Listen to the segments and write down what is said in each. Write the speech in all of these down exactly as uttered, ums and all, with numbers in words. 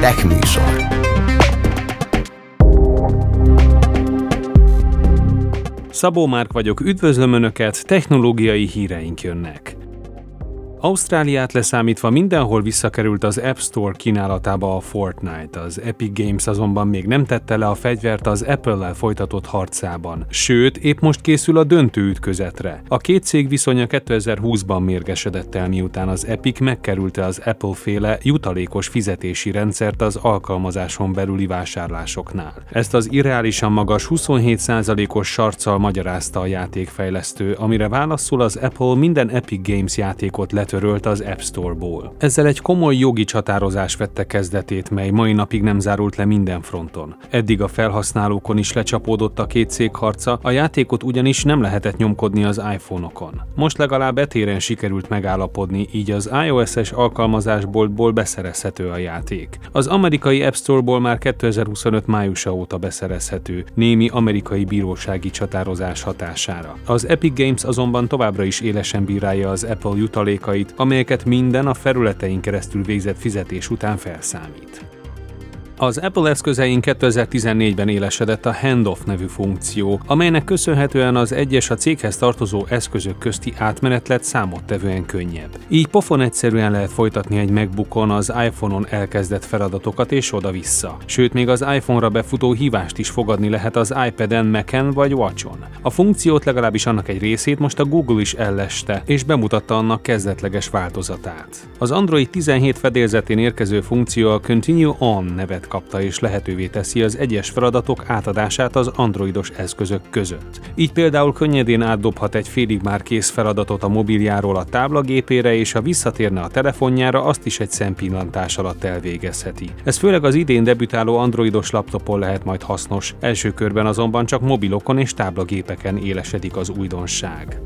Tech műsor. Szabó Márk vagyok, üdvözlöm Önöket, technológiai híreink jönnek. Ausztráliát leszámítva mindenhol visszakerült az App Store kínálatába a Fortnite, az Epic Games azonban még nem tette le a fegyvert az Apple-lel folytatott harcában, sőt, épp most készül a döntő ütközetre. A két cég viszonya kétezer-húszban mérgesedett el, miután az Epic megkerülte az Apple-féle jutalékos fizetési rendszert az alkalmazáson belüli vásárlásoknál. Ezt az irreálisan magas huszonhét százalékos sarccal magyarázta a játékfejlesztő, amire válaszul az Apple minden Epic Games játékot letörölt az App Store-ból. Ezzel egy komoly jogi csatározás vette kezdetét, mely mai napig nem zárult le minden fronton. Eddig a felhasználókon is lecsapódott a két cég harca, a játékot ugyanis nem lehetett nyomkodni az iPhone-okon. Most legalább etéren sikerült megállapodni, így az iOS-es alkalmazásboltból beszerezhető a játék. Az amerikai App Store-ból már kétezer-huszonöt májusa óta beszerezhető, némi amerikai bírósági csatározás hatására. Az Epic Games azonban továbbra is élesen bírálja az Apple jutalékait, amelyeket minden a felületein keresztül végzett fizetés után felszámít. Az Apple eszközein kétezer-tizennégyben élesedett a handoff nevű funkció, amelynek köszönhetően az egyes a céghez tartozó eszközök közti átmenet lett számottevően könnyebb. Így pofon egyszerűen lehet folytatni egy MacBookon az iPhone-on elkezdett feladatokat és oda-vissza. Sőt, még az iPhone-ra befutó hívást is fogadni lehet az iPad-en, Mac-en vagy Watch-on. A funkciót, legalábbis annak egy részét most a Google is elleste, és bemutatta annak kezdetleges változatát. Az Android tizenhét fedélzetén érkező funkció a Continue On nevet kapta, és lehetővé teszi az egyes feladatok átadását az androidos eszközök között. Így például könnyedén átdobhat egy félig már kész feladatot a mobiljáról a táblagépére, és ha visszatérne a telefonjára, azt is egy szempillantás alatt elvégezheti. Ez főleg az idén debütáló androidos laptopon lehet majd hasznos, első körben azonban csak mobilokon és táblagépeken élesedik az újdonság.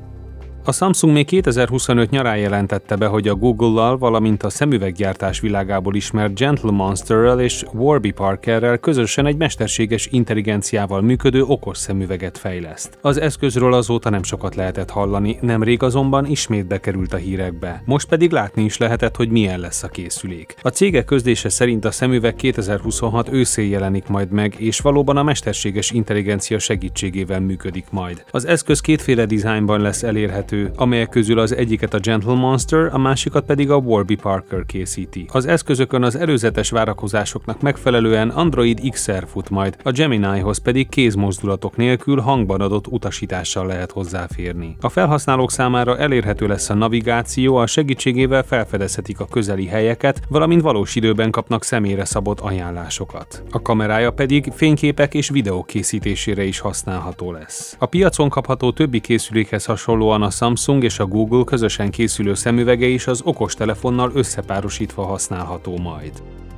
A Samsung még kétezer-huszonöt nyarán jelentette be, hogy a Google-lal, valamint a szemüveggyártás világából ismert Gentle Monsterrel és Warby Parkerrel közösen egy mesterséges intelligenciával működő okos szemüveget fejleszt. Az eszközről azóta nem sokat lehetett hallani, nemrég azonban ismét bekerült a hírekbe. Most pedig látni is lehetett, hogy milyen lesz a készülék. A cégek közlése szerint a szemüveg kétezer-huszonhat őszén jelenik majd meg, és valóban a mesterséges intelligencia segítségével működik majd. Az eszköz kétféle dizájnban lesz elérhető, amelyek közül az egyiket a Gentle Monster, a másikat pedig a Warby Parker készíti. Az eszközökön az előzetes várakozásoknak megfelelően Android iksz er fut majd, a Geminihoz pedig kézmozdulatok nélkül hangban adott utasítással lehet hozzáférni. A felhasználók számára elérhető lesz a navigáció, a segítségével felfedezhetik a közeli helyeket, valamint valós időben kapnak személyre szabott ajánlásokat. A kamerája pedig fényképek és videók készítésére is használható lesz. A piacon kapható többi készülékhez hasonlóan a Samsung és a Google közösen készülő szemüvege is az okostelefonnal összepárosítva használható majd.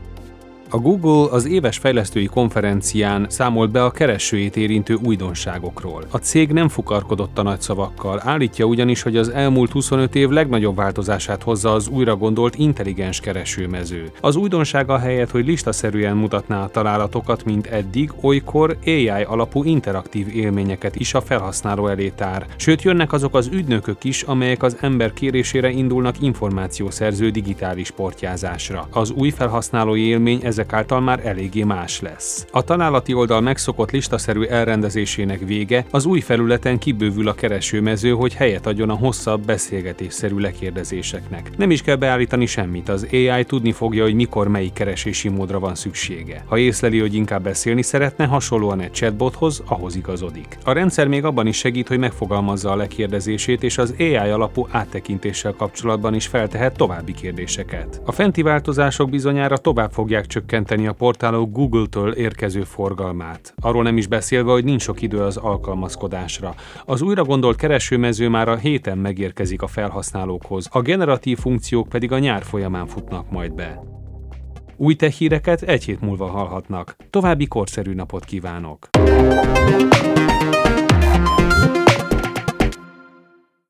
A Google az éves fejlesztői konferencián számolt be a keresőjét érintő újdonságokról. A cég nem fukarkodott a nagy szavakkal, állítja ugyanis, hogy az elmúlt huszonöt év legnagyobb változását hozza az újra gondolt intelligens keresőmező. Az újdonsága helyett, hogy listaszerűen mutatná a találatokat, mint eddig, olykor á i alapú interaktív élményeket is a felhasználó elé tár. Sőt, jönnek azok az ügynökök is, amelyek az ember kérésére indulnak információszerző digitális portyázásra. Az új felhasználói élmény ezek által már eléggé más lesz. A találati oldal megszokott listaszerű elrendezésének vége, az új felületen kibővül a keresőmező, hogy helyet adjon a hosszabb beszélgetésszerű lekérdezéseknek. Nem is kell beállítani semmit, az á i tudni fogja, hogy mikor melyik keresési módra van szüksége. Ha észleli, hogy inkább beszélni szeretne, hasonlóan egy chatbothoz, ahhoz igazodik. A rendszer még abban is segít, hogy megfogalmazza a lekérdezését, és az á i alapú áttekintéssel kapcsolatban is feltehet további kérdéseket. A fenti változások bizonyára tovább fogják csökkenteni a portálok Google-től érkező forgalmát. Arról nem is beszélve, hogy nincs sok idő az alkalmazkodásra. Az újra gondolt keresőmező már a héten megérkezik a felhasználókhoz, a generatív funkciók pedig a nyár folyamán futnak majd be. Új tech híreket egy hét múlva hallhatnak. További korszerű napot kívánok!